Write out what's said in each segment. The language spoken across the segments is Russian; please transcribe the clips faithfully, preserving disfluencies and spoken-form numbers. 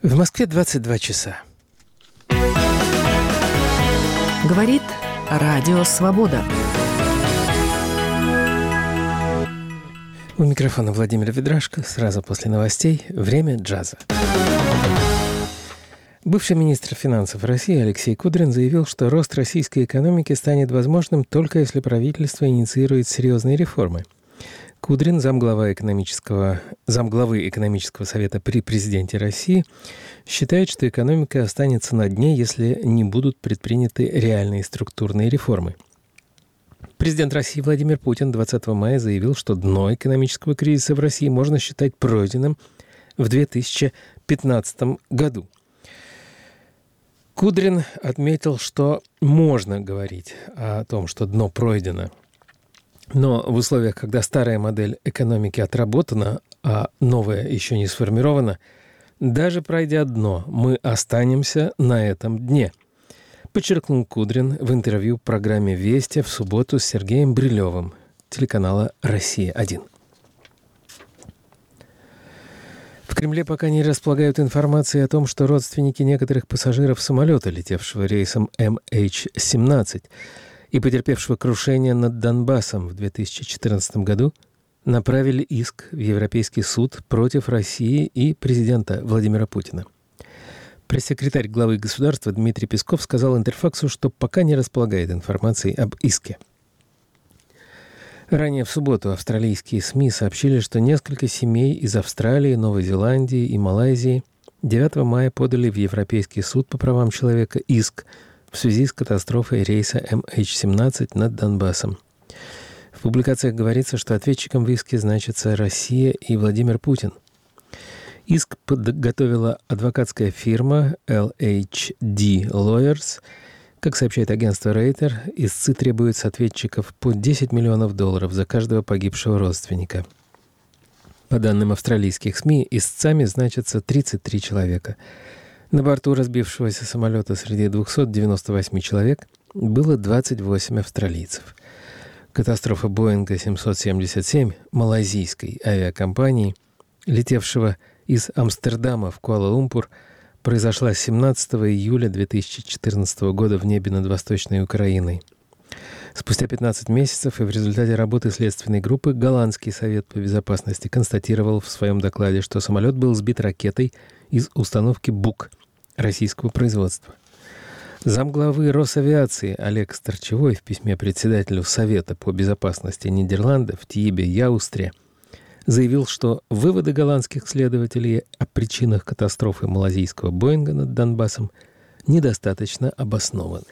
В Москве двадцать два часа. Говорит Радио Свобода. У микрофона Владимир Ведрашко. Сразу после новостей «Время джаза». Бывший министр финансов России Алексей Кудрин заявил, что рост российской экономики станет возможным только если правительство инициирует серьезные реформы. Кудрин, замглава экономического, замглавы экономического совета при президенте России, считает, что экономика останется на дне, если не будут предприняты реальные структурные реформы. Президент России Владимир Путин двадцатого мая заявил, что дно экономического кризиса в России можно считать пройденным в две тысячи пятнадцатом году. Кудрин отметил, что можно говорить о том, что дно пройдено. Но в условиях, когда старая модель экономики отработана, а новая еще не сформирована, даже пройдя дно, мы останемся на этом дне, подчеркнул Кудрин в интервью программе «Вести» в субботу с Сергеем Брилевым, телеканала «Россия-один». В Кремле пока не располагают информацией о том, что родственники некоторых пассажиров самолета, летевшего рейсом эм эйч семнадцать, и потерпевшего крушение над Донбассом в две тысячи четырнадцатом году, направили иск в Европейский суд против России и президента Владимира Путина. Пресс-секретарь главы государства Дмитрий Песков сказал Интерфаксу, что пока не располагает информацией об иске. Ранее в субботу австралийские СМИ сообщили, что несколько семей из Австралии, Новой Зеландии и Малайзии девятого мая подали в Европейский суд по правам человека иск в связи с катастрофой рейса эм эйч семнадцать над Донбассом. В публикациях говорится, что ответчиком в иске значатся Россия и Владимир Путин. Иск подготовила адвокатская фирма эл эйч ди Lawyers. Как сообщает агентство Рейтер, истцы требуют с ответчиков по десять миллионов долларов за каждого погибшего родственника. По данным австралийских СМИ, истцами значатся тридцать три человека. На борту разбившегося самолета среди двухсот девяноста восьми человек было двадцать восемь австралийцев. Катастрофа Боинга семьсот семьдесят семь малайзийской авиакомпании, летевшего из Амстердама в Куала-Лумпур, произошла семнадцатого июля две тысячи четырнадцатого года в небе над Восточной Украиной. Спустя пятнадцать месяцев и в результате работы следственной группы Голландский совет по безопасности констатировал в своем докладе, что самолет был сбит ракетой из установки «Бук» российского производства. Замглавы Росавиации Олег Старчевой в письме председателю Совета по безопасности Нидерландов Тьибе Яустре заявил, что выводы голландских следователей о причинах катастрофы малазийского Боинга над Донбассом недостаточно обоснованы.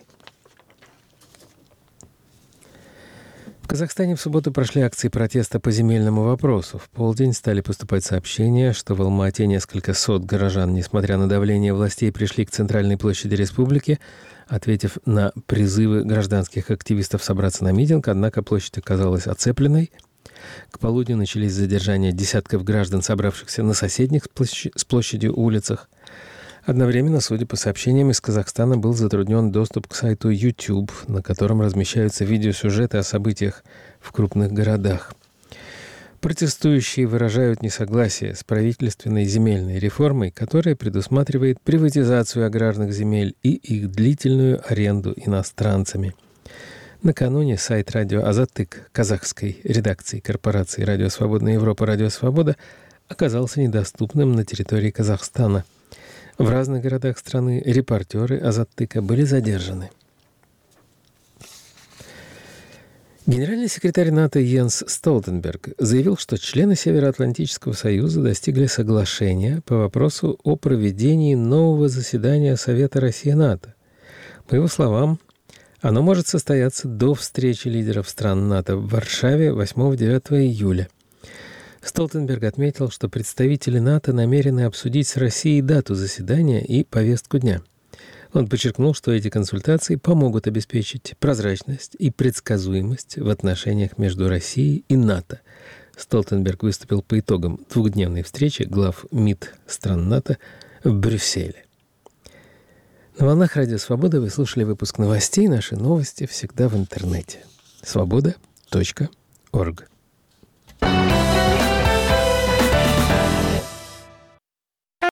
В Казахстане в субботу прошли акции протеста по земельному вопросу. В полдень стали поступать сообщения, что в Алма-Ате несколько сот горожан, несмотря на давление властей, пришли к центральной площади республики, ответив на призывы гражданских активистов собраться на митинг, однако площадь оказалась оцепленной. К полудню начались задержания десятков граждан, собравшихся на соседних с площадью улицах. Одновременно, судя по сообщениям, из Казахстана был затруднен доступ к сайту YouTube, на котором размещаются видеосюжеты о событиях в крупных городах. Протестующие выражают несогласие с правительственной земельной реформой, которая предусматривает приватизацию аграрных земель и их длительную аренду иностранцами. Накануне сайт радио «Азаттык» казахской редакции корпорации «Радио Свободная Европа» «Радио Свобода» оказался недоступным на территории Казахстана. В разных городах страны репортеры «Азаттыка» были задержаны. Генеральный секретарь НАТО Йенс Столтенберг заявил, что члены Североатлантического союза достигли соглашения по вопросу о проведении нового заседания Совета Россия-НАТО. По его словам, оно может состояться до встречи лидеров стран НАТО в Варшаве восьмого-девятого июля. Столтенберг отметил, что представители НАТО намерены обсудить с Россией дату заседания и повестку дня. Он подчеркнул, что эти консультации помогут обеспечить прозрачность и предсказуемость в отношениях между Россией и НАТО. Столтенберг выступил по итогам двухдневной встречи глав МИД стран НАТО в Брюсселе. На волнах Радио Свобода вы слушали выпуск новостей. Наши новости всегда в интернете. свобода точка орг